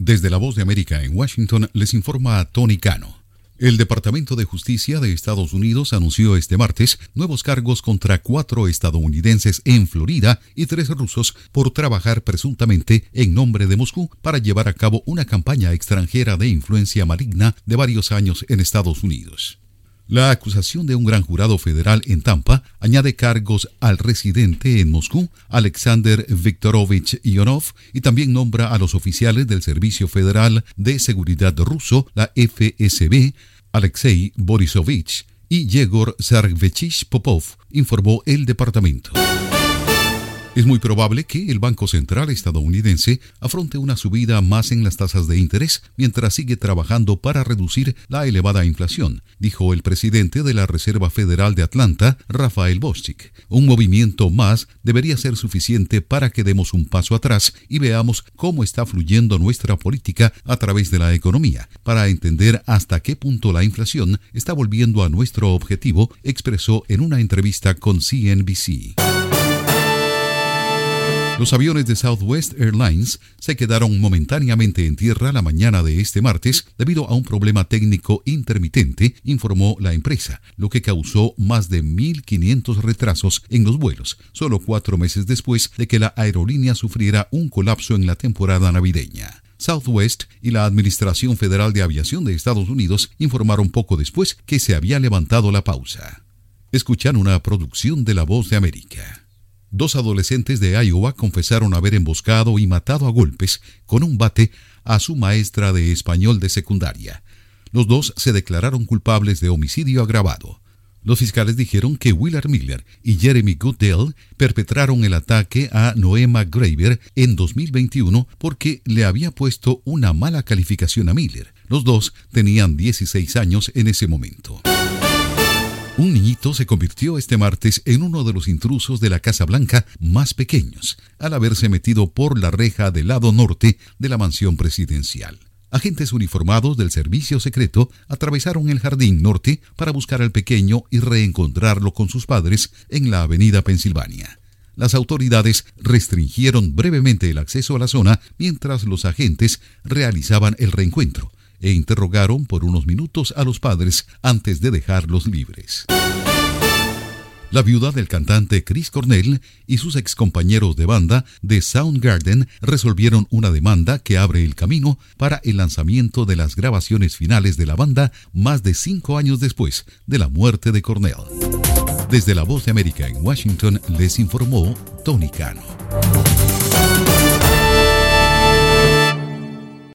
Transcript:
Desde la Voz de América en Washington les informa Tony Cano. El Departamento de Justicia de Estados Unidos anunció este martes nuevos cargos contra 4 estadounidenses en Florida y 3 rusos por trabajar presuntamente en nombre de Moscú para llevar a cabo una campaña extranjera de influencia maligna de varios años en Estados Unidos. La acusación de un gran jurado federal en Tampa añade cargos al residente en Moscú, Alexander Viktorovich Ionov, y también nombra a los oficiales del Servicio Federal de Seguridad ruso, la FSB, Alexei Borisovich y Yegor Sergeyevich Popov, informó el departamento. Es muy probable que el Banco Central estadounidense afronte una subida más en las tasas de interés mientras sigue trabajando para reducir la elevada inflación, dijo el presidente de la Reserva Federal de Atlanta, Rafael Bostic. Un movimiento más debería ser suficiente para que demos un paso atrás y veamos cómo está fluyendo nuestra política a través de la economía, para entender hasta qué punto la inflación está volviendo a nuestro objetivo, expresó en una entrevista con CNBC. Los aviones de Southwest Airlines se quedaron momentáneamente en tierra la mañana de este martes debido a un problema técnico intermitente, informó la empresa, lo que causó más de 1.500 retrasos en los vuelos, solo 4 meses después de que la aerolínea sufriera un colapso en la temporada navideña. Southwest y la Administración Federal de Aviación de Estados Unidos informaron poco después que se había levantado la pausa. Escuchan una producción de La Voz de América. 2 adolescentes de Iowa confesaron haber emboscado y matado a golpes con un bate a su maestra de español de secundaria. Los 2 se declararon culpables de homicidio agravado. Los fiscales dijeron que Willard Miller y Jeremy Goodell perpetraron el ataque a Noema Graver en 2021 porque le había puesto una mala calificación a Miller. Los 2 tenían 16 años en ese momento. Un niñito se convirtió este martes en uno de los intrusos de la Casa Blanca más pequeños, al haberse metido por la reja del lado norte de la mansión presidencial. Agentes uniformados del servicio secreto atravesaron el jardín norte para buscar al pequeño y reencontrarlo con sus padres en la avenida Pensilvania. Las autoridades restringieron brevemente el acceso a la zona mientras los agentes realizaban el reencuentro e interrogaron por unos minutos a los padres antes de dejarlos libres. La viuda del cantante Chris Cornell y sus excompañeros de banda de Soundgarden resolvieron una demanda que abre el camino para el lanzamiento de las grabaciones finales de la banda más de 5 años después de la muerte de Cornell. Desde La Voz de América en Washington les informó Tony Cano.